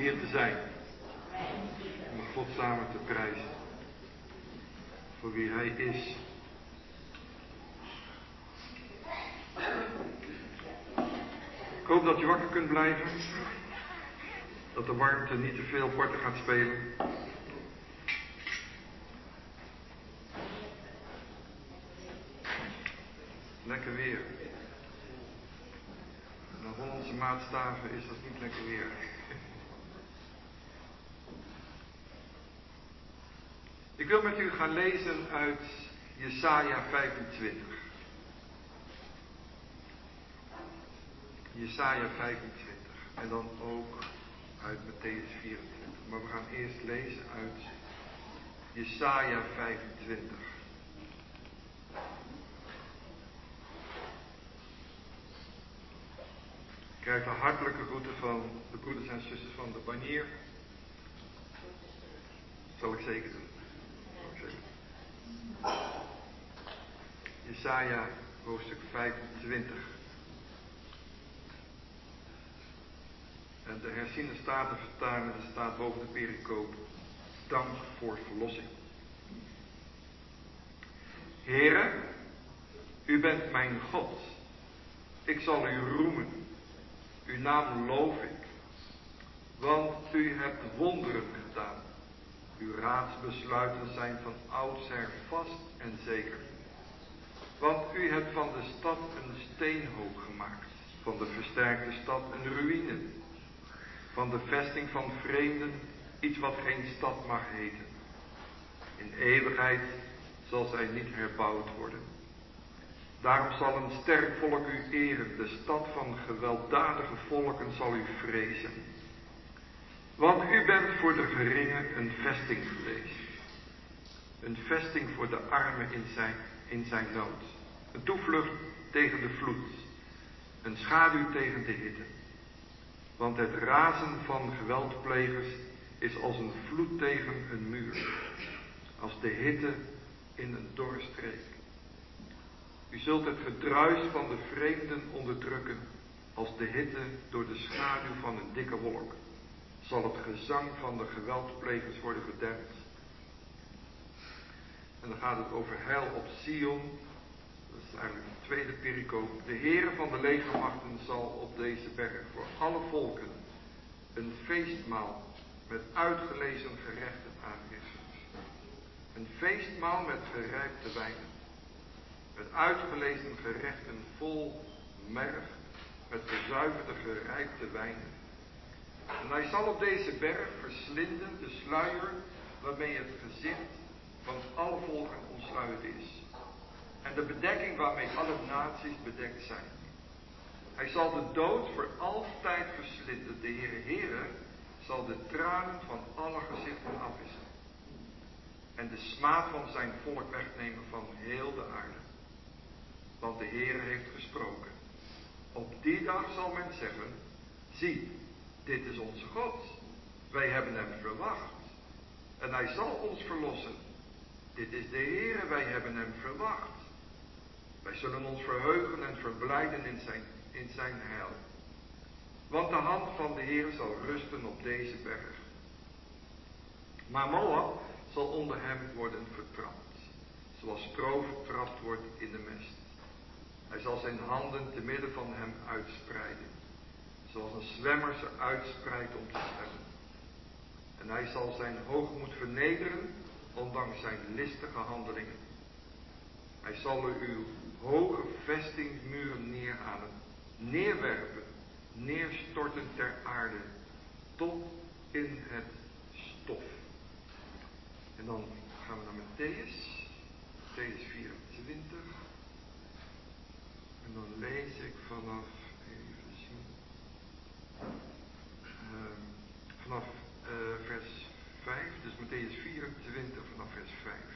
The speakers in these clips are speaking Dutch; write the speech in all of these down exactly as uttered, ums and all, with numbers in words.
hier te zijn. Om God samen te prijzen. Voor wie Hij is. Ik hoop dat je wakker kunt blijven. Dat de warmte niet te veel parten gaat spelen. Lekker weer. Naar Hollandse maatstaven is dat niet lekker weer. Ik wil met u gaan lezen uit Jesaja vijfentwintig. Jesaja vijfentwintig. En dan ook uit Mattheüs vierentwintig. Maar we gaan eerst lezen uit Jesaja vijfentwintig. Ik krijg de hartelijke groeten van de broeders en zusters van de Banier. Zal ik zeker doen. Zal ik zeker doen. Jesaja hoofdstuk vijfentwintig. En de herziene statenvertaling staat boven de pericoop. Dank voor verlossing. Heere, u bent mijn God. Ik zal u roemen. Uw naam loof ik. Want u hebt wonderen gedaan. Uw raadsbesluiten zijn van oudsher vast en zeker. Want u hebt van de stad een steenhoop gemaakt. Van de versterkte stad een ruïne. Van de vesting van vreemden iets wat geen stad mag heten. In eeuwigheid zal zij niet herbouwd worden. Daarom zal een sterk volk u eren. De stad van gewelddadige volken zal u vrezen. Want u bent voor de geringen een vesting geweest. Een vesting voor de armen in zijn, in zijn nood. Een toevlucht tegen de vloed. Een schaduw tegen de hitte. Want het razen van geweldplegers is als een vloed tegen een muur. Als de hitte in een dorre streek. U zult het gedruis van de vreemden onderdrukken. Als de hitte door de schaduw van een dikke wolk. Zal het gezang van de geweldplegers worden gedempt. En dan gaat het over heil op Sion. Dat is eigenlijk de tweede pericoop. De Heere van de legermachten zal op deze berg voor alle volken een feestmaal met uitgelezen gerechten aanrichten. Een feestmaal met gerijpte wijnen. Met uitgelezen gerechten vol merg, met gezuiverde gerijpte wijnen. En hij zal op deze berg verslinden de sluier waarmee het gezicht van alle volken ontsluierd is. En de bedekking waarmee alle naties bedekt zijn. Hij zal de dood voor altijd verslinden. De Heere Heere zal de tranen van alle gezichten afwissen. En de smaad van zijn volk wegnemen van heel de aarde. Want de Heere heeft gesproken. Op die dag zal men zeggen, zie, dit is onze God. Wij hebben hem verwacht. En hij zal ons verlossen. Dit is de Heere, wij hebben hem verwacht. Wij zullen ons verheugen en verblijden in zijn, in zijn heil. Want de hand van de Heere zal rusten op deze berg. Maar Moab zal onder hem worden vertrapt. Zoals stro vertrapt wordt in de mest. Hij zal zijn handen te midden van hem uitspreiden. Zoals een zwemmer ze uitspreidt om te zwemmen. En hij zal zijn hoogmoed vernederen, ondanks zijn listige handelingen. Hij zal uw hoge vestingsmuren neerhalen, neerwerpen, neerstorten ter aarde, tot in het stof. En dan gaan we naar Mattheüs, Mattheüs vierentwintig. En dan lees ik vanaf, even zien, uh, vanaf uh, vers vijf, dus Mattheüs vierentwintig vanaf vers vijf.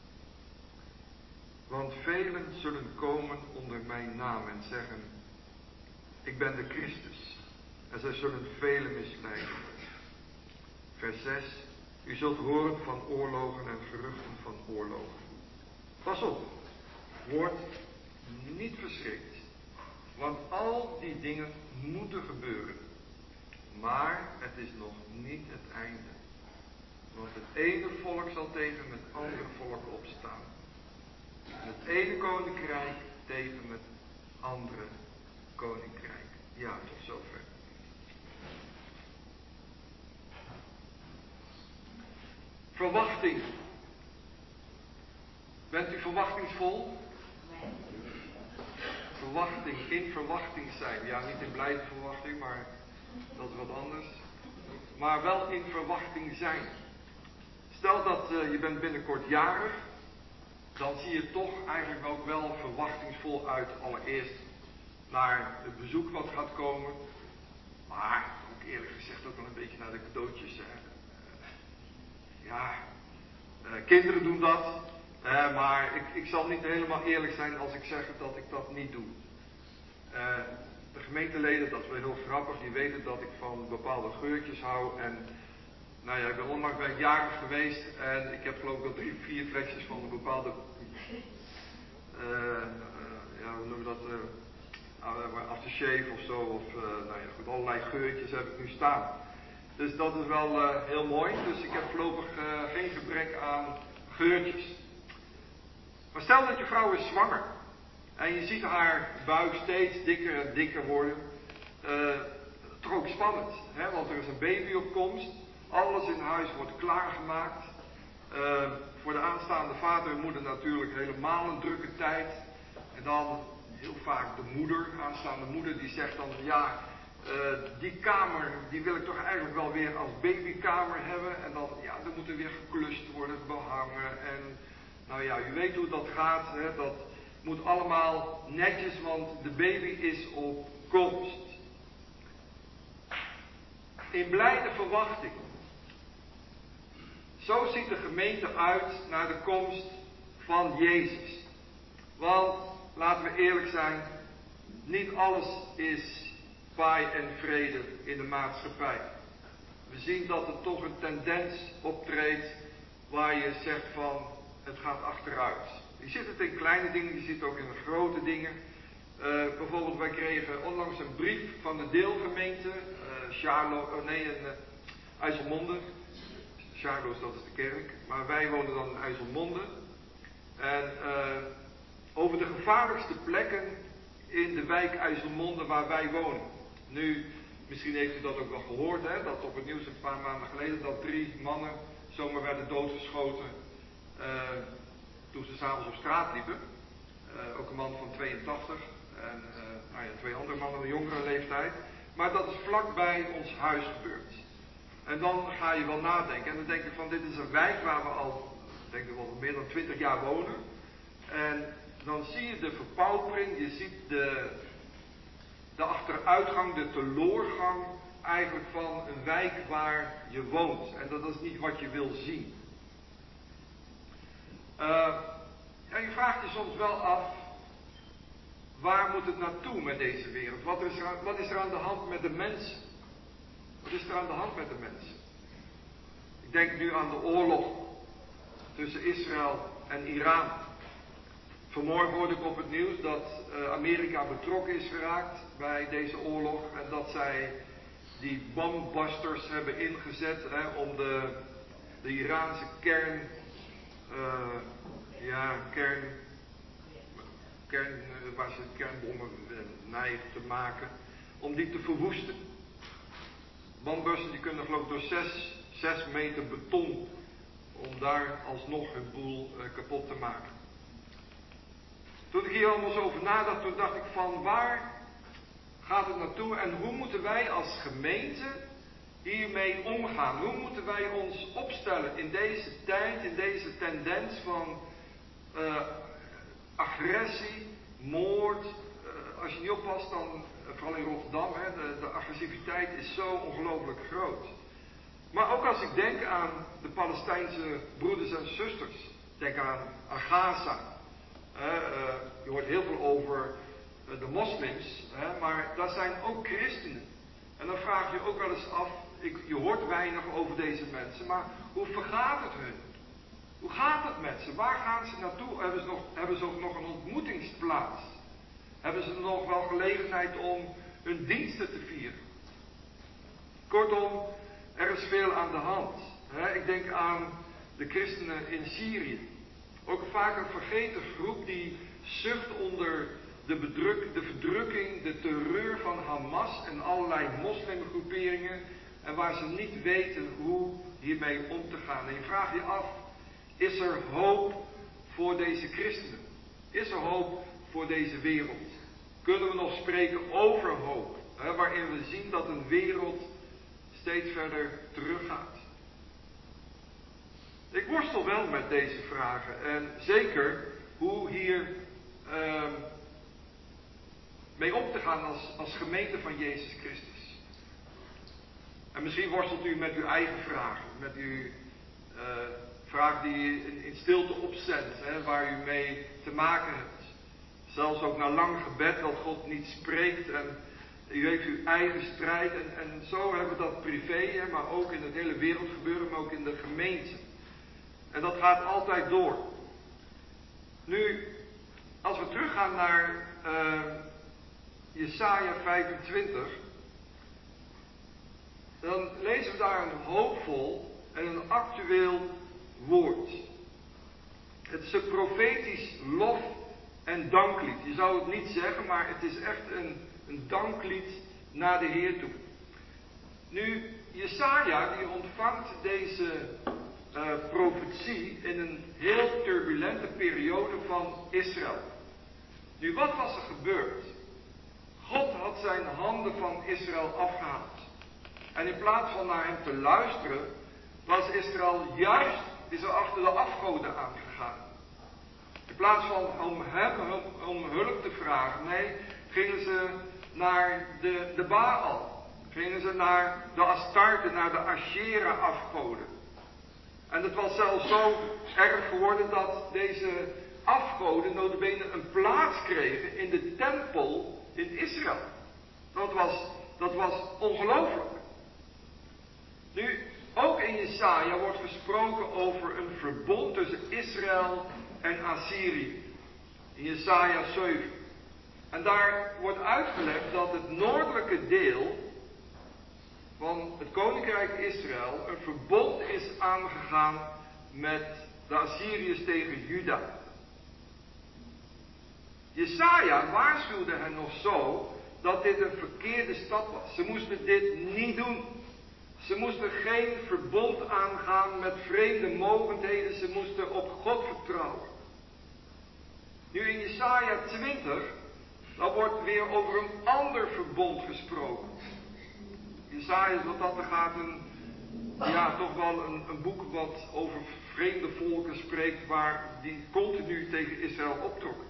Want velen zullen komen onder mijn naam en zeggen, ik ben de Christus. En zij zullen velen misleiden. Vers zes, u zult horen van oorlogen en geruchten van oorlogen. Pas op, word niet verschrikt, want al die dingen moeten gebeuren. Maar het is nog niet het einde. Want het ene volk zal tegen het andere volk opstaan. En het ene koninkrijk tegen het andere koninkrijk. Ja, tot zover. Verwachting. Bent u verwachtingsvol? Nee. Verwachting, in verwachting zijn. Ja, niet in blijde verwachting, maar dat is wat anders. Maar wel in verwachting zijn. Stel dat uh, je bent binnenkort jarig, dan zie je toch eigenlijk ook wel verwachtingsvol uit. Allereerst naar het bezoek wat gaat komen. Maar ook eerlijk gezegd ook wel een beetje naar de cadeautjes. Hè. Uh, ja, uh, kinderen doen dat. Uh, maar ik, ik zal niet helemaal eerlijk zijn als ik zeg dat ik dat niet doe. Uh, de gemeenteleden, dat is wel heel grappig, die weten dat ik van bepaalde geurtjes hou. En nou ja, ik ben onlangs bij een jarig geweest en ik heb geloof ik al drie, vier flesjes van een bepaalde, uh, uh, ja, hoe noemen we dat, uh, aftershave of zo, of uh, nou ja, goed, allerlei geurtjes heb ik nu staan. Dus dat is wel uh, heel mooi, dus ik heb voorlopig uh, geen gebrek aan geurtjes. Maar stel dat je vrouw is zwanger en je ziet haar buik steeds dikker en dikker worden. Uh, toch ook spannend, hè? Want er is een baby op komst. Alles in huis wordt klaargemaakt. Uh, voor de aanstaande vader en moeder natuurlijk helemaal een drukke tijd. En dan heel vaak de moeder, aanstaande moeder, die zegt dan ja, uh, die kamer die wil ik toch eigenlijk wel weer als babykamer hebben. En dan ja, er moet er weer geklust worden, behangen en nou ja, u weet hoe dat gaat, hè? Dat moet allemaal netjes, want de baby is op komst. In blijde verwachting. Zo ziet de gemeente uit naar de komst van Jezus. Want, laten we eerlijk zijn, niet alles is paai en vrede in de maatschappij. We zien dat er toch een tendens optreedt waar je zegt van, het gaat achteruit. Je ziet het in kleine dingen, je ziet het ook in grote dingen. Uh, bijvoorbeeld, wij kregen onlangs een brief van de deelgemeente, uh, Charlo, oh nee, in uh, IJsselmonde. Charlo's, dat is de kerk, maar wij wonen dan in IJsselmonde. En uh, over de gevaarlijkste plekken in de wijk IJsselmonde waar wij wonen. Nu, misschien heeft u dat ook wel gehoord, hè, dat op het nieuws een paar maanden geleden, dat drie mannen zomaar werden doodgeschoten uh, toen ze s'avonds op straat liepen. Uh, ook een man van tweeëntachtig en uh, nou ja, twee andere mannen van jongere leeftijd. Maar dat is vlakbij ons huis gebeurd. En dan ga je wel nadenken. En dan denk je van, dit is een wijk waar we al, ik denk wel meer dan twintig jaar wonen. En dan zie je de verpaupering, je ziet de, de achteruitgang, de teloorgang eigenlijk van een wijk waar je woont. En dat is niet wat je wil zien. Uh, ja, je vraagt je soms wel af, waar moet het naartoe met deze wereld? Wat is, er, wat is er aan de hand met de mensen? Wat is er aan de hand met de mensen? Ik denk nu aan de oorlog tussen Israël en Iran. Vanmorgen hoorde ik op het nieuws dat uh, Amerika betrokken is geraakt bij deze oorlog. En dat zij die bombusters hebben ingezet hè, om de, de Iraanse kern, uh, ja, kern, kern uh, waar ze kernbommen uh, neigen te maken, om die te verwoesten. Bombusters die kunnen geloof ik door zes, zes meter beton om daar alsnog hun boel uh, kapot te maken. Toen ik hier allemaal zo over nadacht, toen dacht ik van waar gaat het naartoe en hoe moeten wij als gemeente hiermee omgaan? Hoe moeten wij ons opstellen in deze tijd, in deze tendens van uh, agressie, moord. Uh, als je niet oppast, dan, uh, vooral in Rotterdam, hè, de, de agressiviteit is zo ongelooflijk groot. Maar ook als ik denk aan de Palestijnse broeders en zusters, denk aan, aan Gaza. Uh, uh, je hoort heel veel over uh, de moslims, hè, maar daar zijn ook christenen. En dan vraag je ook wel eens af, ik, je hoort weinig over deze mensen, maar hoe vergaat het hun? Hoe gaat het met ze? Waar gaan ze naartoe? Hebben ze, nog, hebben ze ook nog een ontmoetingsplaats? Hebben ze nog wel gelegenheid om hun diensten te vieren? Kortom, er is veel aan de hand. Ik denk aan de christenen in Syrië. Ook vaak een vergeten groep die zucht onder de, bedruk, de verdrukking, de terreur van Hamas en allerlei moslimgroeperingen. En waar ze niet weten hoe hiermee om te gaan. En je vraagt je af, is er hoop voor deze christenen? Is er hoop voor deze wereld? Kunnen we nog spreken over hoop? Hè, waarin we zien dat een wereld steeds verder teruggaat. Ik worstel wel met deze vragen. En zeker hoe hier uh, mee om te gaan als, als gemeente van Jezus Christus. En misschien worstelt u met uw eigen vragen. Met uw uh, vraag die u in, in stilte opzendt. Hè, waar u mee te maken hebt. Zelfs ook na lang gebed dat God niet spreekt. En u heeft uw eigen strijd. En, en zo hebben we dat privé. Hè, maar ook in het hele wereldgebeuren. Maar ook in de gemeente. En dat gaat altijd door. Nu, als we teruggaan naar uh, Jesaja vijfentwintig, dan lezen we daar een hoopvol en een actueel woord. Het is een profetisch lof- en danklied. Je zou het niet zeggen, maar het is echt een, een danklied naar de Heer toe. Nu, Jesaja die ontvangt deze Uh, profetie in een heel turbulente periode van Israël. Nu, wat was er gebeurd? God had zijn handen van Israël afgehaald. En in plaats van naar hem te luisteren, was Israël juist is er achter de afgoden aangegaan. In plaats van om hem om hulp te vragen, nee, gingen ze naar de, de Baal. Gingen ze naar de Astarte, naar de Ashera afgoden. En het was zelfs zo erg geworden dat deze afgoden nota bene een plaats kregen in de tempel in Israël. Dat was, dat was ongelooflijk. Nu, ook in Jesaja wordt gesproken over een verbond tussen Israël en Assyrië. In Jesaja zeven. En daar wordt uitgelegd dat het noordelijke deel van het koninkrijk Israël een verbond is aangegaan met de Assyriërs tegen Juda. Jesaja waarschuwde hen nog zo dat dit een verkeerde stap was. Ze moesten dit niet doen. Ze moesten geen verbond aangaan met vreemde mogendheden. Ze moesten op God vertrouwen. Nu in Jesaja twintig, dan wordt weer over een ander verbond gesproken. Jesaja, wat dat gaat, een, ja, toch wel een, een boek wat over vreemde volken spreekt, waar die continu tegen Israël optrokken.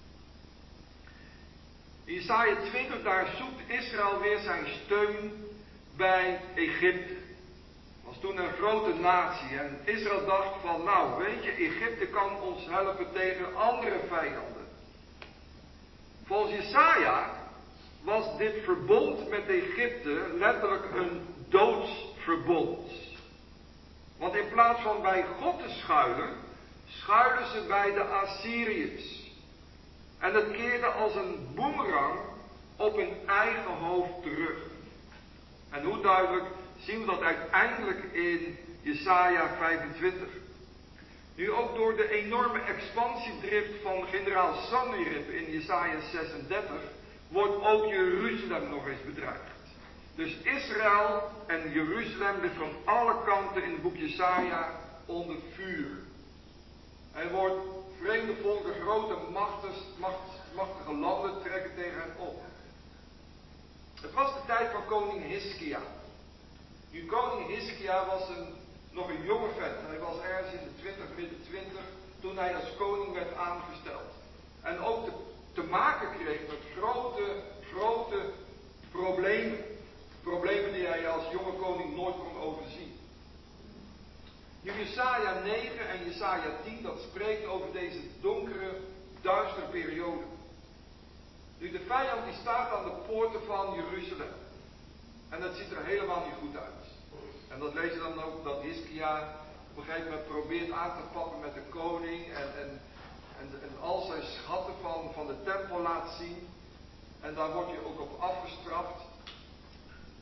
In Jesaja twintig, daar zoekt Israël weer zijn steun bij Egypte. Was toen een grote natie en Israël dacht van, nou weet je, Egypte kan ons helpen tegen andere vijanden. Volgens Jesaja was dit verbond met Egypte letterlijk een doodsverbond. Want in plaats van bij God te schuilen, schuilen ze bij de Assyriërs. En het keerde als een boemerang op hun eigen hoofd terug. En hoe duidelijk zien we dat uiteindelijk in Jesaja vijfentwintig. Nu ook door de enorme expansiedrift van generaal Sanherib in Jesaja zesendertig wordt ook Jeruzalem nog eens bedreigd. Dus Israël en Jeruzalem ligt van alle kanten in het boek Jesaja onder vuur. Er wordt vreemde volken, grote machtig, machtige landen trekken tegen hen op. Het was de tijd van koning Hiskia. Nu, koning Hiskia was een, nog een jonge vent. Hij was ergens in de twintig, midden twintig, toen hij als koning werd aangesteld. En ook te, te maken kreeg met grote, grote problemen. Problemen die hij als jonge koning nooit kon overzien. Nu, Jesaja negen en Jesaja tien, dat spreekt over deze donkere, duistere periode. Nu, de vijand die staat aan de poorten van Jeruzalem. En dat ziet er helemaal niet goed uit. En dat lees je dan ook, dat Hiskia op een gegeven moment probeert aan te pakken met de koning. En, en, en, en al zijn schatten van, van de tempel laat zien. En daar wordt je ook op afgestraft.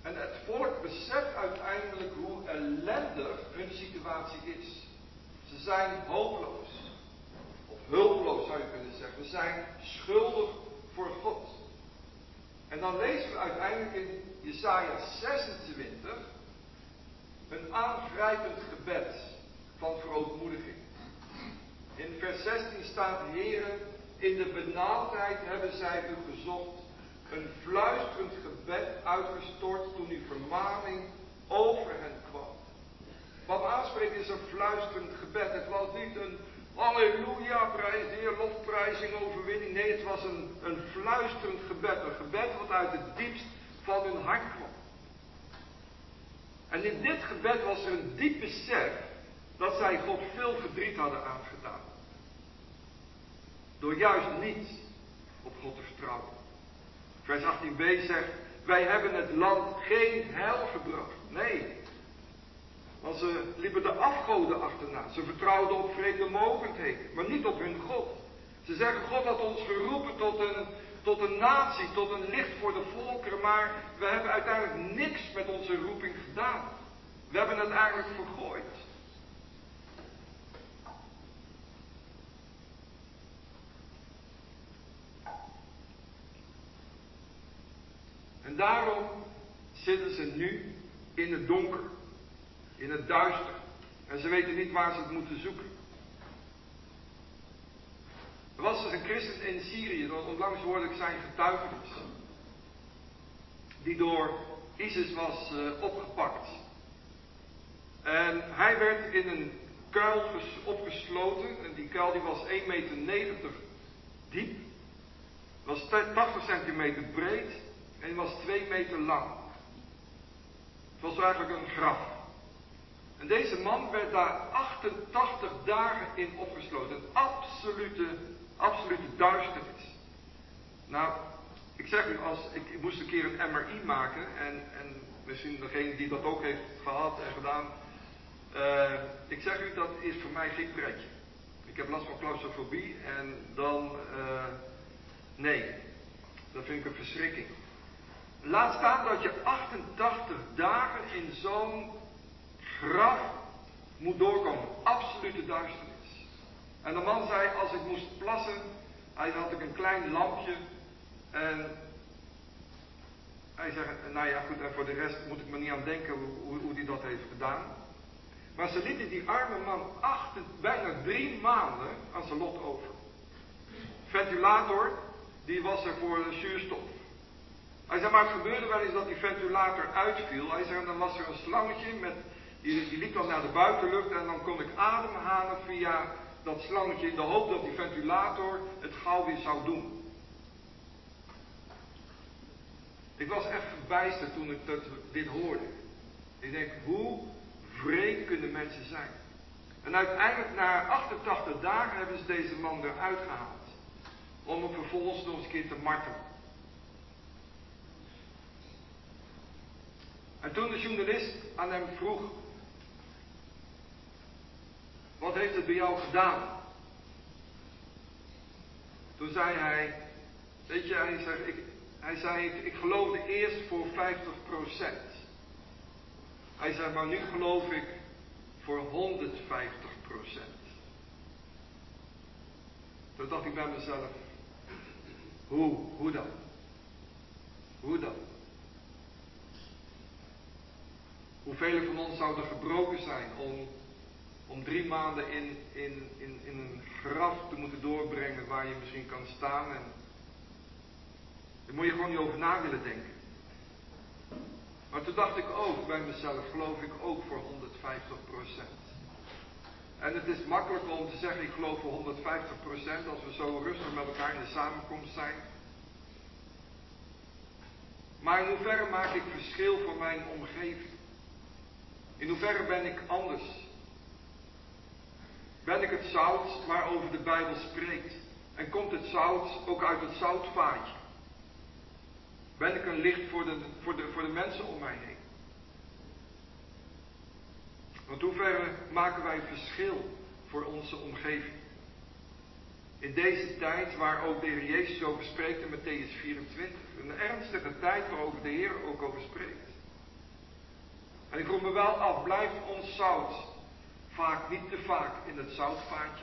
En het volk beseft uiteindelijk hoe ellendig hun situatie is. Ze zijn hopeloos. Of hulpeloos zou je kunnen zeggen. Ze zijn schuldig voor God. En dan lezen we uiteindelijk in Jesaja zesentwintig een aangrijpend gebed van verootmoediging. In vers zestien staat: Heere, in de benauwdheid hebben zij u gezocht. Een fluisterend gebed uitgestort toen uw vermaning over hen kwam. Wat aanspreekt is een fluisterend gebed. Het was niet een halleluja, prijs de Heer, lofprijzing, overwinning. Nee, het was een, een fluisterend gebed. Een gebed wat uit het diepst van hun hart kwam. En in dit gebed was er een diep besef dat zij God veel verdriet hadden aangedaan. Door juist niet op God te vertrouwen. Vers achttien b zegt: wij hebben het land geen heil gebracht. Nee. Want ze liepen de afgoden achterna. Ze vertrouwden op vreemde mogendheden, maar niet op hun God. Ze zeggen: God had ons geroepen tot een, tot een natie, tot een licht voor de volkeren, maar we hebben uiteindelijk niks met onze roeping gedaan. We hebben het eigenlijk vergooid. En daarom zitten ze nu in het donker, in het duister. En ze weten niet waar ze het moeten zoeken. Er was dus een christen in Syrië, dat onlangs hoorde ik zijn getuigenis. Die door ISIS was uh, opgepakt. En hij werd in een kuil ges- opgesloten. En die kuil die was één meter negentig diep. Was tachtig centimeter breed. En die was twee meter lang. Het was eigenlijk een graf. En deze man werd daar achtentachtig dagen in opgesloten. Een absolute, absolute duisternis. Nou, ik zeg u, als, ik, ik moest een keer een M R I maken. En, en misschien degene die dat ook heeft gehad en gedaan. Uh, ik zeg u, dat is voor mij geen pretje. Ik heb last van claustrofobie en dan, uh, nee, dat vind ik een verschrikking. Laat staan dat je achtentachtig dagen in zo'n graf moet doorkomen. Absolute duisternis. En de man zei, als ik moest plassen, hij had ik een klein lampje. En hij zei, nou ja goed, en voor de rest moet ik me niet aan denken hoe, hoe hij dat heeft gedaan. Maar ze lieten die arme man acht, bijna drie maanden aan zijn lot over. Ventilator, die was er voor zuurstof. Hij zei, maar het gebeurde wel eens dat die ventilator uitviel. Hij zei, dan was er een slangetje, met, die, die liep dan naar de buitenlucht en dan kon ik ademhalen via dat slangetje in de hoop dat die ventilator het gauw weer zou doen. Ik was echt verbijsterd toen ik dat, dit hoorde. Ik denk, hoe wreed kunnen mensen zijn? En uiteindelijk na achtentachtig dagen hebben ze deze man eruit gehaald. Om hem vervolgens nog eens een keer te martelen. En toen de journalist aan hem vroeg: wat heeft het bij jou gedaan? Toen zei hij, weet je, hij zei, ik, hij zei, ik, ik geloofde eerst voor vijftig procent. Hij zei, maar nu geloof ik voor honderdvijftig procent. Toen dacht ik bij mezelf, hoe, hoe dan? Hoe dan? Hoeveel van ons zouden gebroken zijn om, om drie maanden in, in, in, in een graf te moeten doorbrengen waar je misschien kan staan. En daar moet je gewoon niet over na willen denken. Maar toen dacht ik ook bij mezelf, geloof ik ook voor honderdvijftig procent. En het is makkelijk om te zeggen, ik geloof voor honderdvijftig procent als we zo rustig met elkaar in de samenkomst zijn. Maar in hoeverre maak ik verschil voor mijn omgeving? In hoeverre ben ik anders? Ben ik het zout waarover de Bijbel spreekt? En komt het zout ook uit het zoutvaatje? Ben ik een licht voor de, voor de, voor de mensen om mij heen? Want hoeverre maken wij verschil voor onze omgeving? In deze tijd waar ook de Heer Jezus over spreekt in Mattheüs vierentwintig. Een ernstige tijd waarover de Heer ook over spreekt. En ik vroeg me wel af, blijft ons zout vaak niet te vaak in het zoutvaatje?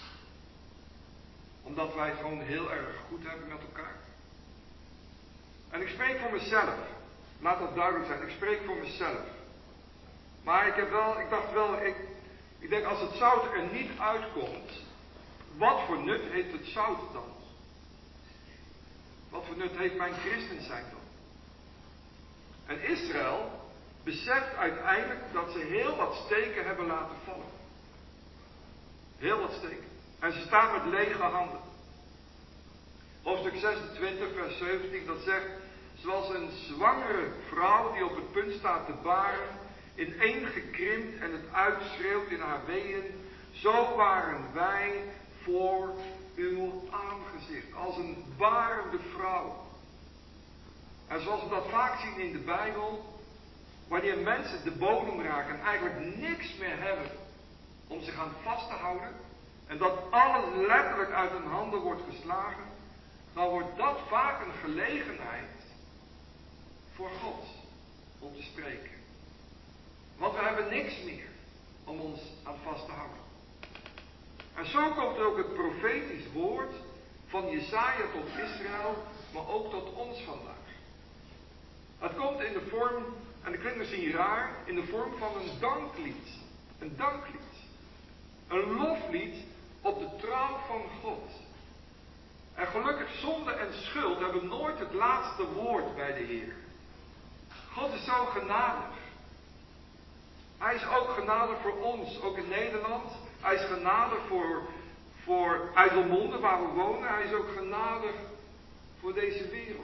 Omdat wij het gewoon heel erg goed hebben met elkaar. En ik spreek voor mezelf. Laat dat duidelijk zijn. Ik spreek voor mezelf. Maar ik heb wel, ik dacht wel, ik, ik denk als het zout er niet uitkomt, wat voor nut heeft het zout dan? Wat voor nut heeft mijn christen zijn dan? En Israël beseft uiteindelijk dat ze heel wat steken hebben laten vallen. Heel wat steken. En ze staan met lege handen. Hoofdstuk zesentwintig, vers zeventien, dat zegt: zoals een zwangere vrouw die op het punt staat te baren, ineengekrimpt en het uitschreeuwt in haar weeën, zo waren wij voor uw aangezicht, als een barende vrouw. En zoals we dat vaak zien in de Bijbel, wanneer mensen de bodem raken en eigenlijk niks meer hebben om zich aan vast te houden, en dat alles letterlijk uit hun handen wordt geslagen, dan wordt dat vaak een gelegenheid voor God om te spreken. Want we hebben niks meer om ons aan vast te houden. En zo komt er ook het profetisch woord van Jesaja tot Israël, maar ook tot ons vandaag. Het komt in de vorm, en dat klinkt misschien raar, in de vorm van een danklied. Een danklied. Een loflied op de trouw van God. En gelukkig, zonde en schuld hebben nooit het laatste woord bij de Heer. God is zo genadig. Hij is ook genadig voor ons, ook in Nederland. Hij is genadig voor, voor IJsselmonde, waar we wonen. Hij is ook genadig voor deze wereld.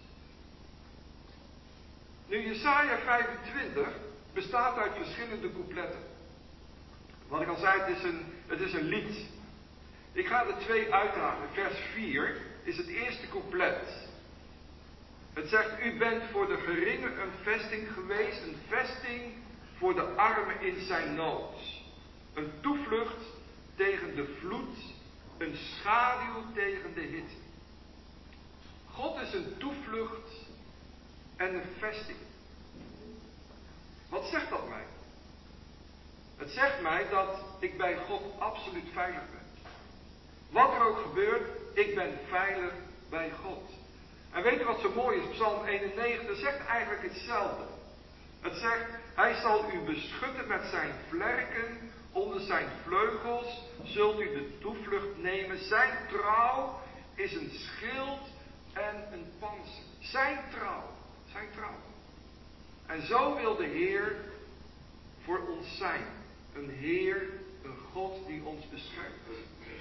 Nu, Jesaja vijfentwintig bestaat uit verschillende coupletten. Wat ik al zei, het is een, het is een lied. Ik ga er twee uithalen. Vers vier is het eerste couplet. Het zegt: u bent voor de geringe een vesting geweest, een vesting voor de arme in zijn nood. Een toevlucht tegen de vloed, een schaduw tegen de hitte. God is een toevlucht en een vesting. Wat zegt dat mij? Het zegt mij dat ik bij God absoluut veilig ben. Wat er ook gebeurt, ik ben veilig bij God. En weet je wat zo mooi is? Psalm eenennegentig zegt eigenlijk hetzelfde. Het zegt: hij zal u beschutten met zijn vlerken, onder zijn vleugels zult u de toevlucht nemen. Zijn trouw is een schild en een pantser. Zijn trouw, zijn trouw. En zo wil de Heer voor ons zijn. Een Heer, een God die ons beschermt.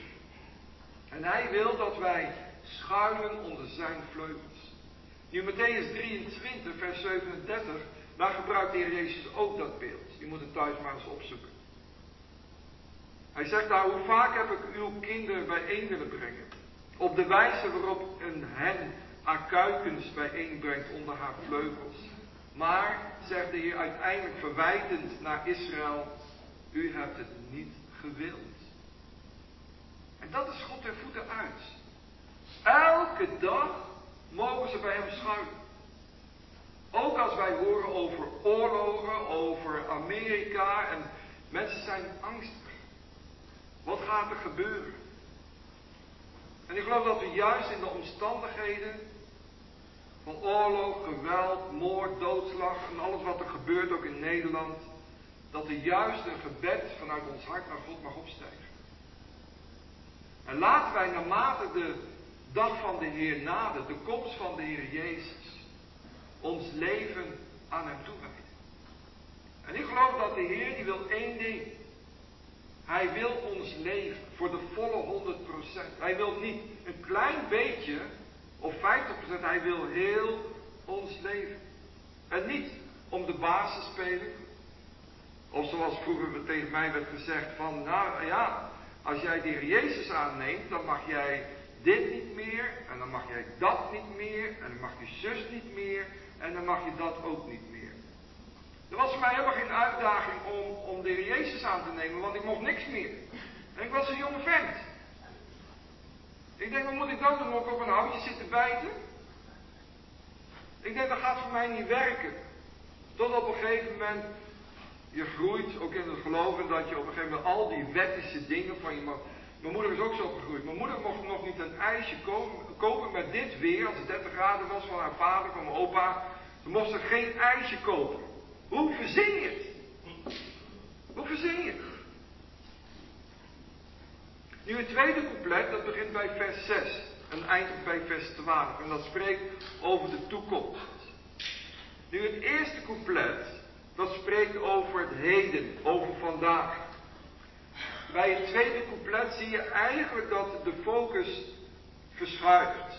En hij wil dat wij schuilen onder zijn vleugels. Nu Mattheüs drieëntwintig, vers zevenendertig, daar gebruikt de Heer Jezus ook dat beeld. Je moet het thuis maar eens opzoeken. Hij zegt daar: hoe vaak heb ik uw kinderen bijeen willen brengen, op de wijze waarop een hen haar kuikens bijeenbrengt onder haar vleugels. Maar, zegt de Heer uiteindelijk verwijtend naar Israël, u hebt het niet gewild. En dat is God ter voeten uit. Elke dag mogen ze bij hem schuilen. Ook als wij horen over oorlogen, over Amerika, en mensen zijn angstig. Wat gaat er gebeuren? En ik geloof dat we juist in de omstandigheden van oorlog, geweld, moord, doodslag en alles wat er gebeurt, ook in Nederland, dat er juist een gebed vanuit ons hart naar God mag opstijgen. En laten wij naarmate de dag van de Heer nadert, de komst van de Heer Jezus, ons leven aan hem toewijden. En ik geloof dat de Heer, die wil één ding. Hij wil ons leven voor de volle honderd procent. Hij wil niet een klein beetje of vijftig procent. Hij wil heel ons leven. En niet om de baas te spelen. Of zoals vroeger tegen mij werd gezegd van, nou ja, als jij de Heer Jezus aanneemt, dan mag jij dit niet meer. En dan mag jij dat niet meer. En dan mag je zus niet meer. En dan mag je dat ook niet meer. Er was voor mij helemaal geen uitdaging om, om de Heer Jezus aan te nemen, want ik mocht niks meer. En ik was een jonge vent. Ik denk, wat moet ik dan doen? Moet ik op een houtje zitten bijten? Ik denk, dat gaat voor mij niet werken. Tot op een gegeven moment je groeit ook in het geloven dat je op een gegeven moment al die wettische dingen van je mag. Mijn moeder is ook zo opgegroeid. Mijn moeder mocht nog niet een ijsje kopen, kopen met dit weer, als het dertig graden was van haar vader, van mijn opa. Ze mocht ze geen ijsje kopen. Hoe verzin je het? Hoe verzin je het? Nu het tweede couplet, dat begint bij vers zes en eindigt bij vers twaalf. En dat spreekt over de toekomst. Nu het eerste couplet, dat spreekt over het heden, over vandaag. Bij het tweede couplet zie je eigenlijk dat de focus verschuift.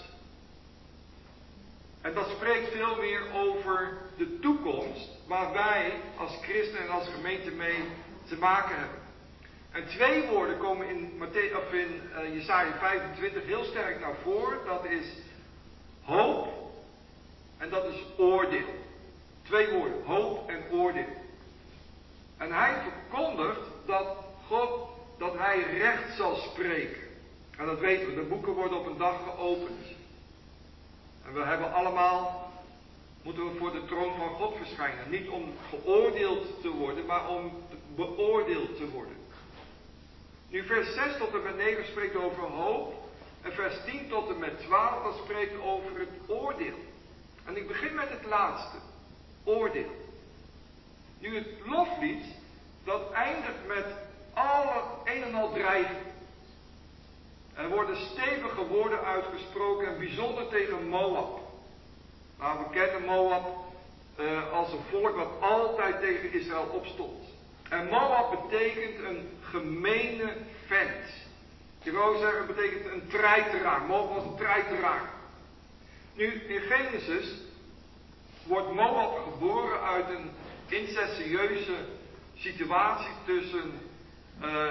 En dat spreekt veel meer over de toekomst, waar wij als christen en als gemeente mee te maken hebben. En twee woorden komen in, Matthäus, of in uh, Jesaja vijfentwintig heel sterk naar voren. Dat is hoop en dat is oordeel. Twee woorden, hoop en oordeel. En hij verkondigt dat God, dat hij recht zal spreken. En dat weten we, de boeken worden op een dag geopend. En we hebben allemaal, moeten we voor de troon van God verschijnen. Niet om geoordeeld te worden, maar om beoordeeld te worden. Nu vers zes tot en met negen spreekt over hoop. En vers tien tot en met twaalf dat spreekt over het oordeel. En ik begin met het laatste. Oordeel. Nu het loflied, dat eindigt met alle een en al dreigen. Er worden stevige woorden uitgesproken en bijzonder tegen Moab. Nou, we kennen Moab uh, als een volk wat altijd tegen Israël opstond. En Moab betekent een gemene vent. Je wou zeggen, het betekent een treiteraar. Moab was een treiteraar. Nu, in Genesis wordt Moab geboren uit een incestueuze situatie tussen, uh,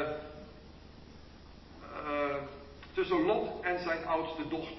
uh, tussen Lot en zijn oudste dochter.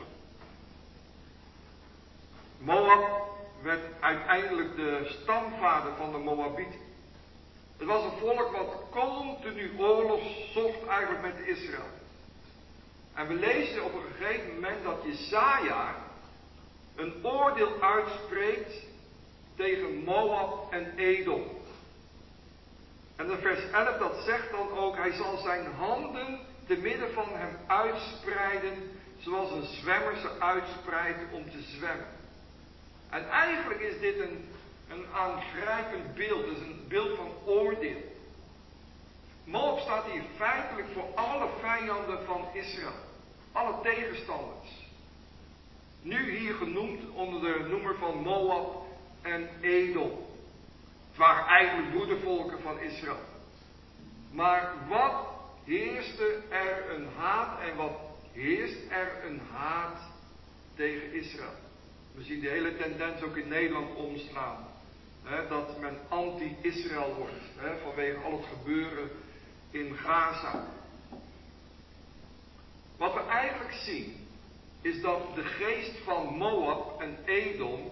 Moab werd uiteindelijk de stamvader van de Moabieten. Het was een volk wat continu oorlog zocht eigenlijk met Israël. En we lezen op een gegeven moment dat Jesaja een oordeel uitspreekt tegen Moab en Edom. En in vers elf dat zegt dan ook, hij zal zijn handen te midden van hem uitspreiden, zoals een zwemmer ze uitspreidt om te zwemmen. En eigenlijk is dit een, een aangrijpend beeld, dus een beeld van oordeel. Moab staat hier feitelijk voor alle vijanden van Israël, alle tegenstanders. Nu hier genoemd onder de noemer van Moab en Edom. Het waren eigenlijk broedervolken van Israël. Maar wat heerste er een haat en wat heerst er een haat tegen Israël? We zien de hele tendens ook in Nederland omslaan. Hè, dat men anti-Israël wordt. Hè, vanwege al het gebeuren in Gaza. Wat we eigenlijk zien, is dat de geest van Moab en Edom,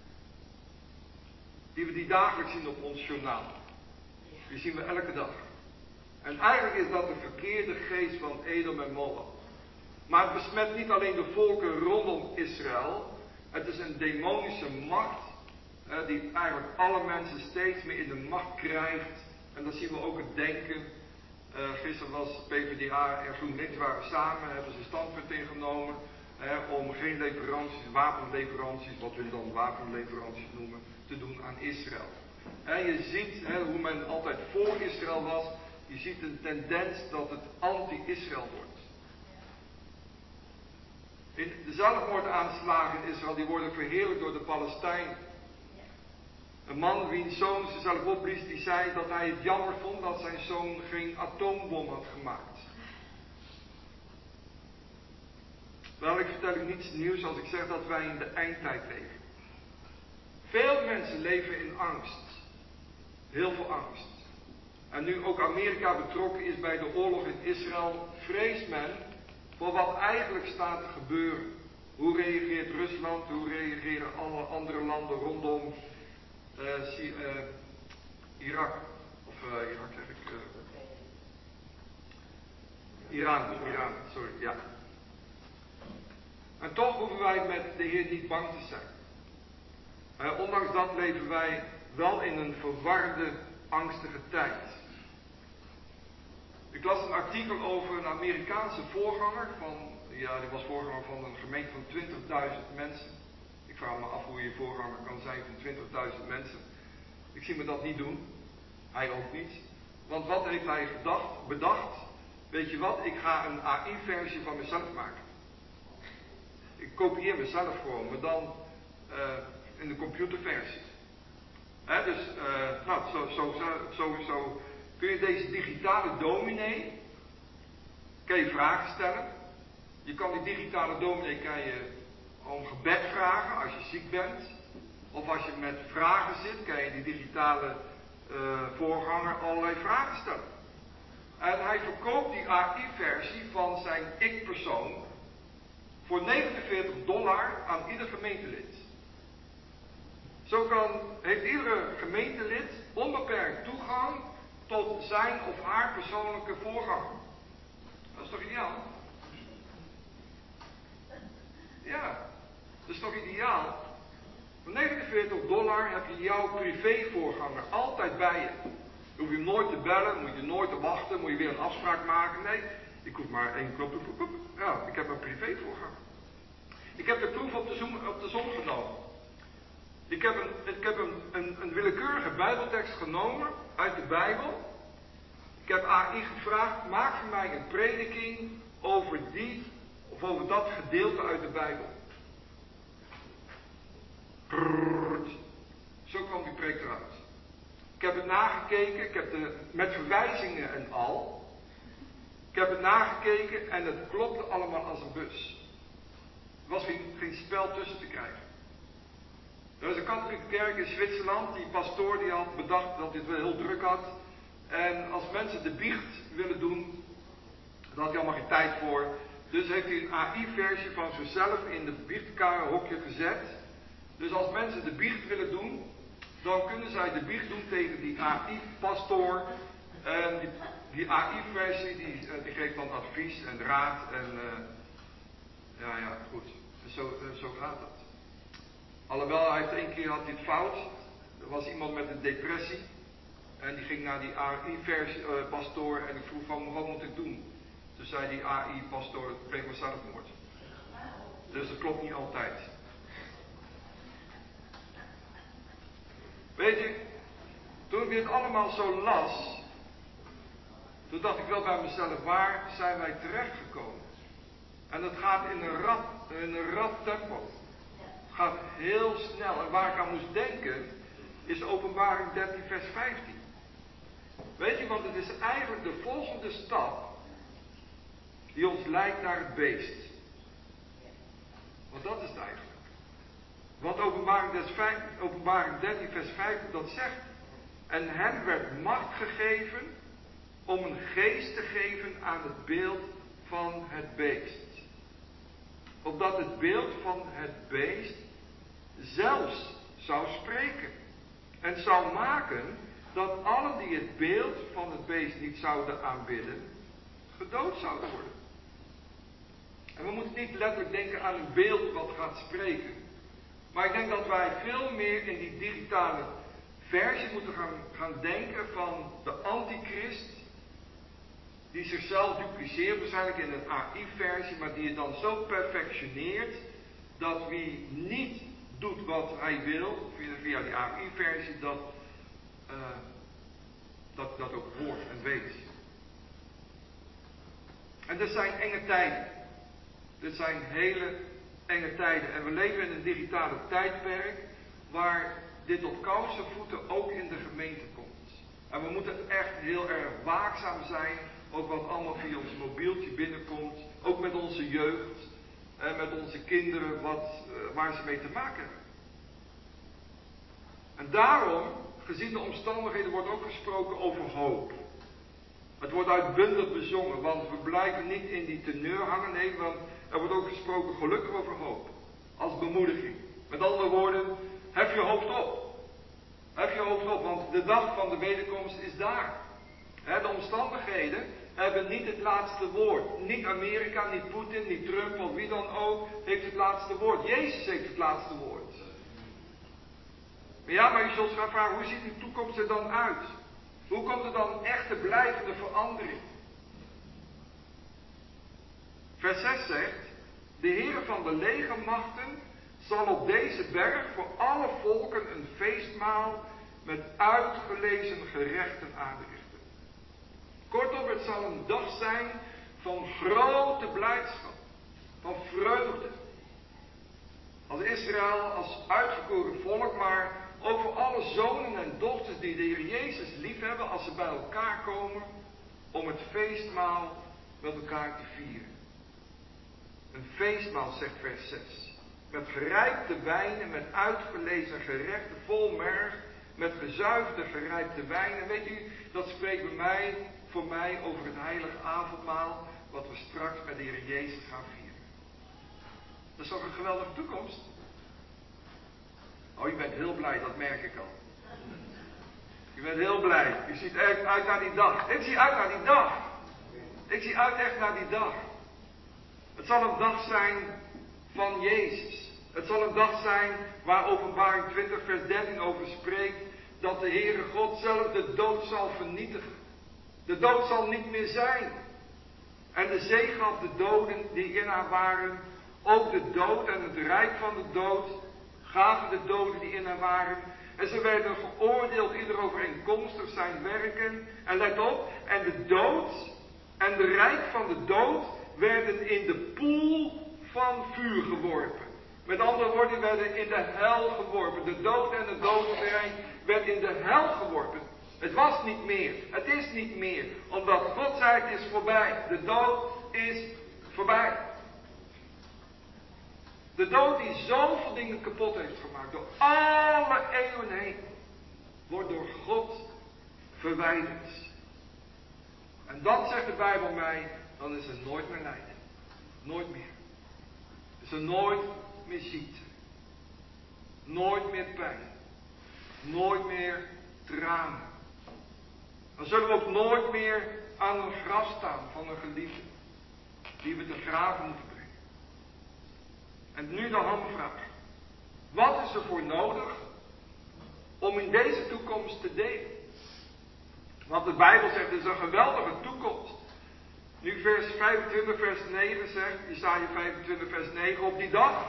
die we die dagelijks zien op ons journaal. Die zien we elke dag. En eigenlijk is dat de verkeerde geest van Edom en Moab. Maar het besmet niet alleen de volken rondom Israël. Het is een demonische macht, eh, die eigenlijk alle mensen steeds meer in de macht krijgt. En dat zien we ook het denken. Uh, gisteren was P v d A en GroenLinks waren samen, hebben ze standpunt ingenomen eh, om geen leveranties, wapenleveranties, wat we dan wapenleveranties noemen, te doen aan Israël. En je ziet hè, hoe men altijd voor Israël was, je ziet een tendens dat het anti-Israël wordt. In de zelfmoordaanslagen in Israël, die worden verheerlijkt door de Palestijnen. Een man wiens zoon zichzelf opblies, die zei dat hij het jammer vond dat zijn zoon geen atoombom had gemaakt. Wel, ik vertel u niets nieuws als ik zeg dat wij in de eindtijd leven. Veel mensen leven in angst. Heel veel angst. En nu ook Amerika betrokken is bij de oorlog in Israël, vreest men voor wat eigenlijk staat te gebeuren. Hoe reageert Rusland? Hoe reageren alle andere landen rondom uh, uh, Irak? Of uh, Irak zeg ik. Uh, Iran, Iran, sorry, ja. En toch hoeven wij met de Heer niet bang te zijn. Uh, ondanks dat leven wij wel in een verwarde angstige tijd. Ik las een artikel over een Amerikaanse voorganger van, ja, die was voorganger van een gemeente van twintigduizend mensen. Ik vraag me af hoe je voorganger kan zijn van twintigduizend mensen. Ik zie me dat niet doen. Hij ook niet. Want wat heeft hij gedacht, bedacht? Weet je wat, ik ga een A I-versie van mezelf maken. Ik kopieer mezelf gewoon, maar dan uh, in de computerversie. Hè, dus, uh, nou, zo, zo, zo, zo kun je deze digitale dominee, kan je vragen stellen. Je kan die digitale dominee kan je om gebed vragen als je ziek bent. Of als je met vragen zit, kan je die digitale uh, voorganger allerlei vragen stellen. En hij verkoopt die A I-versie van zijn ik-persoon voor negenenveertig dollar aan ieder gemeentelid. Zo kan, heeft iedere gemeentelid onbeperkt toegang tot zijn of haar persoonlijke voorganger. Dat is toch ideaal? Ja, dat is toch ideaal? Voor negenenveertig dollar heb je jouw privévoorganger altijd bij je. Dan hoef je hem nooit te bellen, moet je nooit te wachten, moet je weer een afspraak maken. Nee, ik hoef maar één knop te drukken. Ja, ik heb een privévoorganger. Ik heb de proef op de, zoom, op de som genomen. Ik heb, een, ik heb een, een, een willekeurige bijbeltekst genomen uit de Bijbel. Ik heb A I gevraagd, maak voor mij een prediking over die of over dat gedeelte uit de Bijbel. Prrrt. Zo kwam die preek eruit. Ik heb het nagekeken, ik heb de, met verwijzingen en al. Ik heb het nagekeken en het klopte allemaal als een bus. Er was geen, geen spel tussen te krijgen. Er was een katholieke kerk in Zwitserland, die pastoor die had bedacht dat hij het wel heel druk had. En als mensen de biecht willen doen, daar had hij allemaal geen tijd voor. Dus heeft hij een A I-versie van zichzelf in de biechtkamerhokje gezet. Dus als mensen de biecht willen doen, dan kunnen zij de biecht doen tegen die A I-pastoor. En die, die A I-versie die, die geeft dan advies en raad. En uh, ja, ja, goed. Zo, uh, zo gaat het. Alhoewel, hij heeft één keer had hij het fout. Er was iemand met een depressie. En die ging naar die A I-versie uh, pastoor en ik vroeg van, wat moet ik doen? Toen zei die A I-pastoor, pleeg maar zelfmoord. Dus dat klopt niet altijd. Weet je, toen ik dit allemaal zo las, toen dacht ik wel bij mezelf, waar zijn wij terechtgekomen? En dat gaat in een rap, in een rap tempo. Het gaat heel snel. En waar ik aan moest denken, is Openbaring dertien vers vijftien. Weet je, want het is eigenlijk de volgende stap die ons leidt naar het beest. Want dat is het eigenlijk. Want Openbaring dertien vers vijftien dat zegt. En hem werd macht gegeven om een geest te geven aan het beeld van het beest. Opdat het beeld van het beest zelfs zou spreken. En zou maken dat allen die het beeld van het beest niet zouden aanbidden, gedood zouden worden. En we moeten niet letterlijk denken aan een beeld wat gaat spreken. Maar ik denk dat wij veel meer in die digitale versie moeten gaan, gaan denken van de antichrist. Die zichzelf dupliceert, waarschijnlijk in een A I-versie, maar die het dan zo perfectioneert dat wie niet doet wat hij wil, via, via die A I-versie, dat, uh, dat dat ook hoort en weet. En dit zijn enge tijden. Dit zijn hele enge tijden. En we leven in een digitale tijdperk waar dit op koude voeten ook in de gemeente komt. En we moeten echt heel erg waakzaam zijn, ook wat allemaal via ons mobieltje binnenkomt, ook met onze jeugd en met onze kinderen, wat, uh, waar ze mee te maken hebben. En daarom, gezien de omstandigheden, wordt ook gesproken over hoop. Het wordt uitbundig bezongen, want we blijven niet in die teneur hangen, nee, want er wordt ook gesproken gelukkig over hoop. Als bemoediging. Met andere woorden, hef je hoofd op. Hef je hoofd op, want de dag van de wederkomst is daar. He, de omstandigheden hebben niet het laatste woord. Niet Amerika, niet Poetin, niet Trump of wie dan ook heeft het laatste woord. Jezus heeft het laatste woord. Maar ja, maar je zult gaan vragen, hoe ziet de toekomst er dan uit? Hoe komt er dan echte blijvende verandering? Vers zes zegt, de Heer van de legermachten zal op deze berg voor alle volken een feestmaal met uitgelezen gerechten aanrichten. Kortom, het zal een dag zijn van grote blijdschap, van vreugde. Als Israël, als uitverkoren volk, maar ook voor alle zonen en dochters die de Heer Jezus liefhebben, als ze bij elkaar komen om het feestmaal met elkaar te vieren. Een feestmaal, zegt vers zes. Met gerijpte wijnen, met uitgelezen gerechten, vol merg, met gezuiverde gerijpte wijnen. Weet u, dat spreekt bij mij, voor mij over het heilige avondmaal, wat we straks met de Heer Jezus gaan vieren. Dat is toch een geweldige toekomst? Oh, je bent heel blij, dat merk ik al. Je bent heel blij. Je ziet echt uit naar die dag. Ik zie uit naar die dag. Ik zie uit echt naar die dag. Het zal een dag zijn van Jezus. Het zal een dag zijn waar Openbaring twintig vers dertien over spreekt, dat de Heere God zelf de dood zal vernietigen. De dood zal niet meer zijn. En de zee gaf de doden die in haar waren, ook de dood en het rijk van de dood, gaven de doden die in haar waren. En ze werden geoordeeld ieder overeenkomstig zijn werken. En let op, en de dood en de rijk van de dood werden in de poel van vuur geworpen. Met andere woorden, die werden in de hel geworpen. De dood en de dodenrijk werd in de hel geworpen. Het was niet meer. Het is niet meer. Omdat God zei, het is voorbij. De dood is voorbij. De dood die zoveel dingen kapot heeft gemaakt. Door alle eeuwen heen. Wordt door God verwijderd. En dan zegt de Bijbel mij, dan is er nooit meer lijden. Nooit meer. Is er nooit meer ziekte. Nooit meer pijn. Nooit meer tranen. Dan zullen we ook nooit meer aan een graf staan van een geliefde. Die we te graven moeten brengen. En nu de hamvraag. Wat is er voor nodig om in deze toekomst te delen? Want de Bijbel zegt, het is een geweldige toekomst. Nu vers vijfentwintig, vers negen zegt, Jesaja vijfentwintig, vers negen, op die dag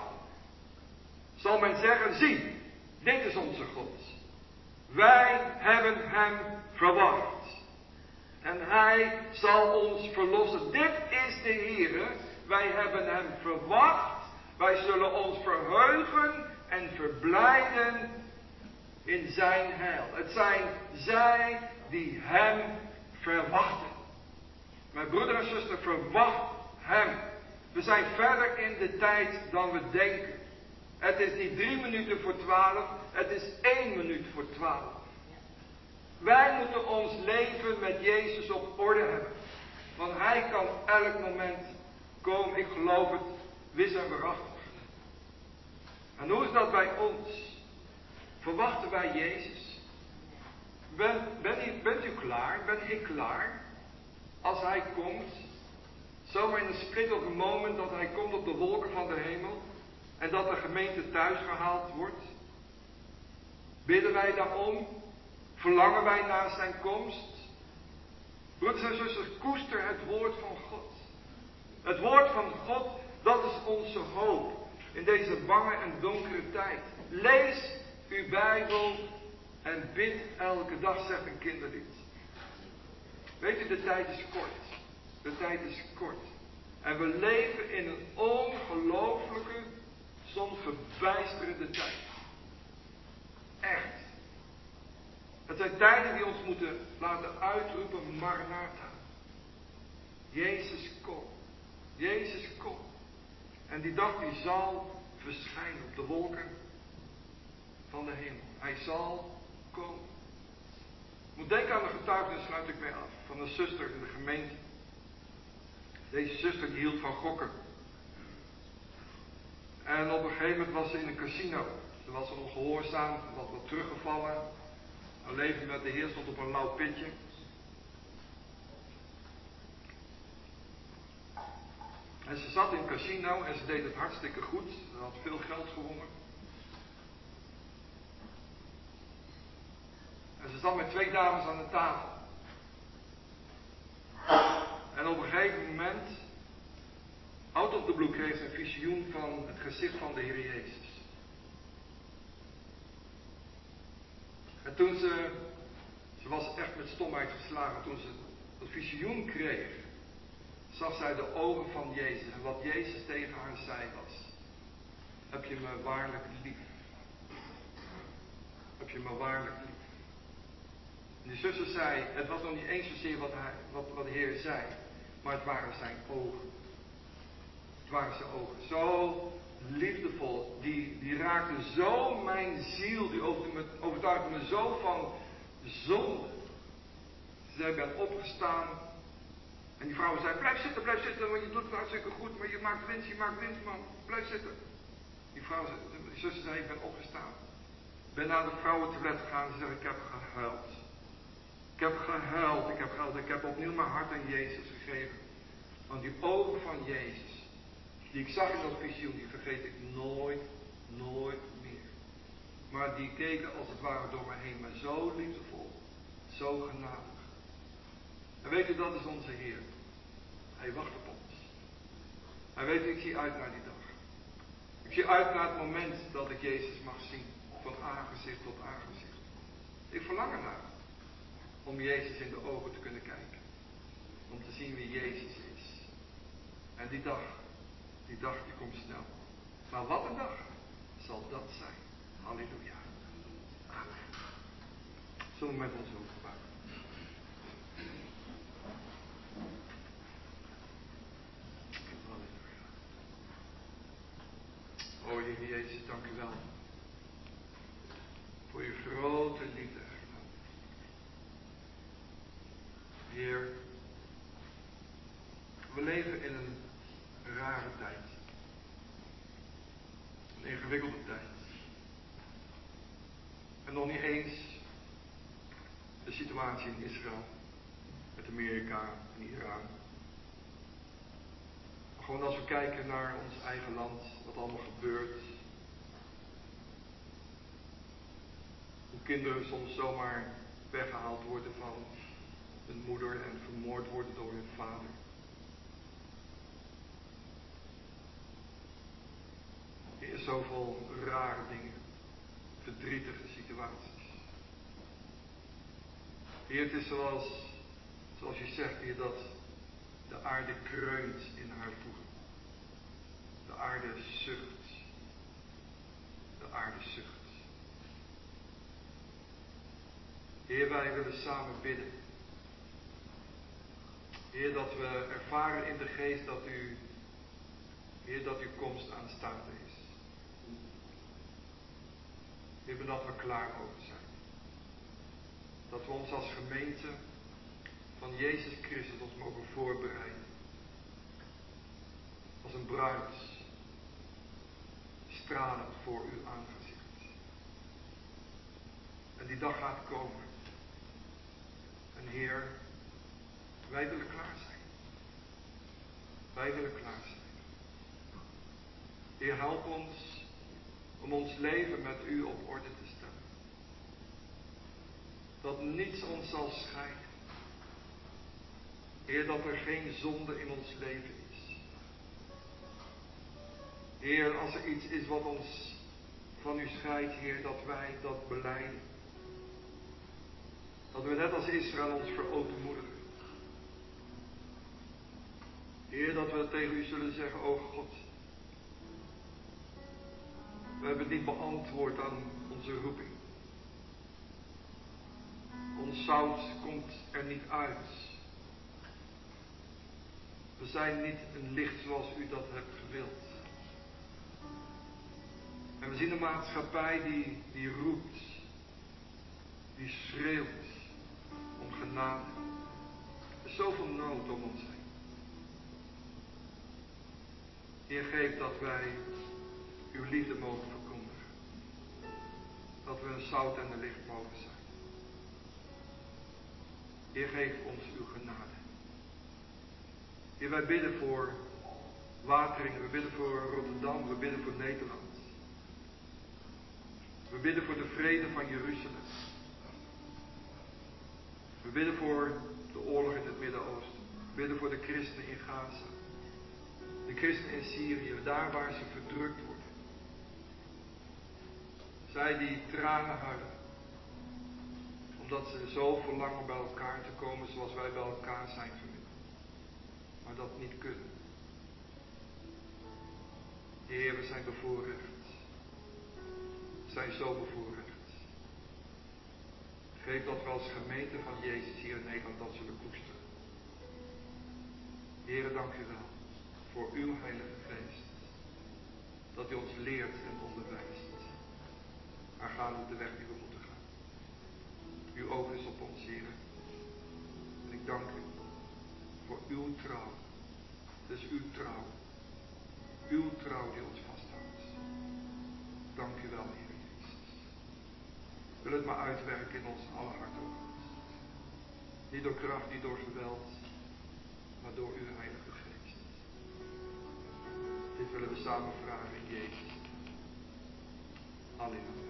zal men zeggen, zie, dit is onze God. Wij hebben hem verwacht. En hij zal ons verlossen. Dit is de Heere. Wij hebben hem verwacht. Wij zullen ons verheugen en verblijden in zijn heil. Het zijn zij die hem verwachten. Mijn broeder en zuster, verwacht hem. We zijn verder in de tijd dan we denken. Het is niet drie minuten voor twaalf, het is één minuut voor twaalf. Wij moeten ons leven met Jezus op orde hebben. Want hij kan elk moment komen, ik geloof het, wis en waarachtig. En hoe is dat bij ons? Verwachten wij Jezus? Ben, ben u, bent u klaar? Ben ik klaar? Als hij komt, zomaar in een split of een moment dat hij komt op de wolken van de hemel en dat de gemeente thuis gehaald wordt. Bidden wij daarom? Verlangen wij naar zijn komst? Broeders en zusters, koester het woord van God. Het woord van God, dat is onze hoop in deze bange en donkere tijd. Lees uw Bijbel en bid elke dag, zegt een kinderlied. Weet u, de tijd is kort. De tijd is kort. En we leven in een ongelooflijke, soms verbijsterende tijd. Echt. Het zijn tijden die ons moeten laten uitroepen, Maranatha. Jezus, kom. Jezus, kom. En die dag die zal verschijnen op de wolken van de hemel. Hij zal komen. Ik moet denken aan de getuigenis, sluit ik mee af, van een zuster in de gemeente. Deze zuster die hield van gokken. En op een gegeven moment was ze in een casino. Ze was ongehoorzaam, wat wat teruggevallen. Haar leven met de Heer stond op een lauw pitje. En ze zat in een casino en ze deed het hartstikke goed. Ze had veel geld gewonnen. En ze zat met twee dames aan de tafel. En op een gegeven moment, out of the blue, kreeg ze een visioen van het gezicht van de Heer Jezus. En toen ze, ze was echt met stomheid geslagen, toen ze het visioen kreeg, zag zij de ogen van Jezus. En wat Jezus tegen haar zei was: heb je me waarlijk lief? Heb je me waarlijk lief? En die zuster zei, het was nog niet eens zozeer wat, hij, wat, wat de Heer zei, maar het waren zijn ogen. Het waren zijn ogen. Zo liefdevol. Die, die raakte zo mijn ziel. Die overtuigde me zo van zonde. Ze zei, ik ben opgestaan. En die vrouw zei, blijf zitten, blijf zitten, want je doet het hartstikke goed, maar je maakt winst, je maakt winst, man. Blijf zitten. Die vrouw, die zuster zei, ik ben opgestaan. Ik ben naar de vrouwentoilet gegaan en ze zei, ik heb gehuild. Ik heb gehuild, ik heb gehuild, ik heb opnieuw mijn hart aan Jezus gegeven. Want die ogen van Jezus, die ik zag in dat visioen, die vergeet ik nooit, nooit meer. Maar die keken als het ware door me heen, maar zo liefdevol, zo genadig. En weet u, dat is onze Heer. Hij wacht op ons. Hij weet, ik zie uit naar die dag. Ik zie uit naar het moment dat ik Jezus mag zien, van aangezicht tot aangezicht. Ik verlang ernaar. Om Jezus in de ogen te kunnen kijken. Om te zien wie Jezus is. En die dag, die dag die komt snel. Maar wat een dag zal dat zijn. Halleluja. Amen. Zullen we met ons hoofd buigen? Halleluja. O Heer Jezus, dank u wel. Voor uw grote liefde. Heer, we leven in een rare tijd. Een ingewikkelde tijd. En nog niet eens de situatie in Israël, met Amerika en Iran. Maar gewoon als we kijken naar ons eigen land, wat allemaal gebeurt. Hoe kinderen soms zomaar weggehaald worden van hun moeder en vermoord worden door hun vader. Er is zoveel rare dingen, verdrietige situaties. Heer, het is zoals, zoals je zegt, Heer, dat de aarde kreunt in haar voegen. De aarde zucht. De aarde zucht. Heer, wij willen samen bidden. Heer, dat we ervaren in de geest dat u, Heer, dat uw komst aanstaande is. Heer, dat we klaar over zijn. Dat we ons als gemeente van Jezus Christus ons mogen voorbereiden. Als een bruid, stralend voor uw aangezicht. En die dag gaat komen. En Heer, wij willen klaar zijn. Wij willen klaar zijn. Heer, help ons om ons leven met u op orde te stellen. Dat niets ons zal scheiden. Heer, dat er geen zonde in ons leven is. Heer, als er iets is wat ons van u scheidt, Heer, dat wij dat belijden. Dat we net als Israël ons verootmoedigen. Heer, dat we tegen u zullen zeggen, o God, we hebben niet beantwoord aan onze roeping. Ons zout komt er niet uit. We zijn niet een licht zoals u dat hebt gewild. En we zien een maatschappij die, die roept, die schreeuwt om genade. Er is zoveel nood om ons heen. Heer, geef dat wij uw liefde mogen verkondigen. Dat we een zout en een licht mogen zijn. Heer, geef ons uw genade. Heer, wij bidden voor Wateringen, we bidden voor Rotterdam, we bidden voor Nederland. We bidden voor de vrede van Jeruzalem. We bidden voor de oorlog in het Midden-Oosten. We bidden voor de christenen in Gaza. De christenen in Syrië, daar waar ze verdrukt worden. Zij die tranen huilen. Omdat ze zo verlangen om bij elkaar te komen zoals wij bij elkaar zijn vanmiddag. Maar dat niet kunnen. Heer, we zijn bevoorrecht. We zijn zo bevoorrecht. Geef dat we als gemeente van Jezus hier in Nederland dat zullen koesteren. Heer, dank u wel voor uw Heilige Geest. Dat u ons leert en onderwijst. Maar gaan op de weg die we moeten gaan. Uw oog is op ons, Heer. En ik dank u voor uw trouw. Het is uw trouw. Uw trouw die ons vasthoudt. Dank u wel, Heer Jezus. Wil het maar uitwerken in ons alle hart, o God. Niet door kracht, niet door geweld, maar door uw Heilige Geest. Dit willen we samen vragen in Jezus. Halleluja.